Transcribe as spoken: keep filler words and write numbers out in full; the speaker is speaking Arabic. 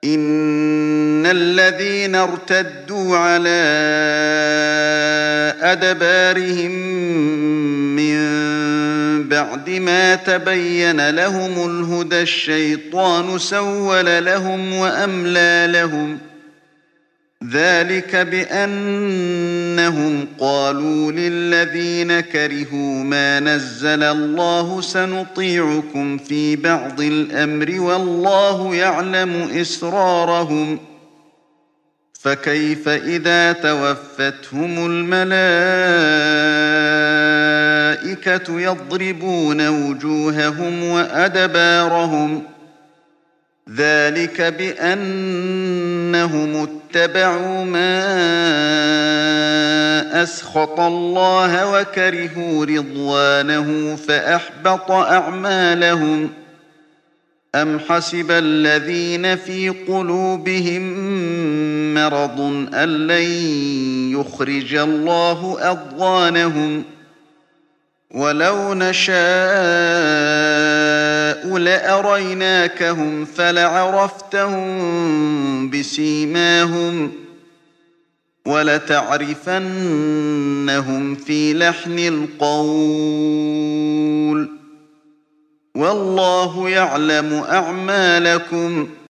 إن الذين ارتدوا على أدبارهم من بعد ما تبين لهم الهدى الشيطان سول لهم وأملى لهم ذلك بأنهم قالوا للذين كرهوا ما نزل الله سنطيعكم في بعض الأمر والله يعلم إسرارهم فكيف إذا توفتهم الملائكة يضربون وجوههم وأدبارهم ذلك بأنهم اتبعوا ما أسخط الله وكرهوا رضوانه فأحبط أعمالهم أم حسب الذين في قلوبهم مرض أن لن يخرج الله أضغانهم ولو نشاء لأريناكهم فلعرفتهم بسيماهم ولتعرفنهم في لحن القول والله يعلم أعمالكم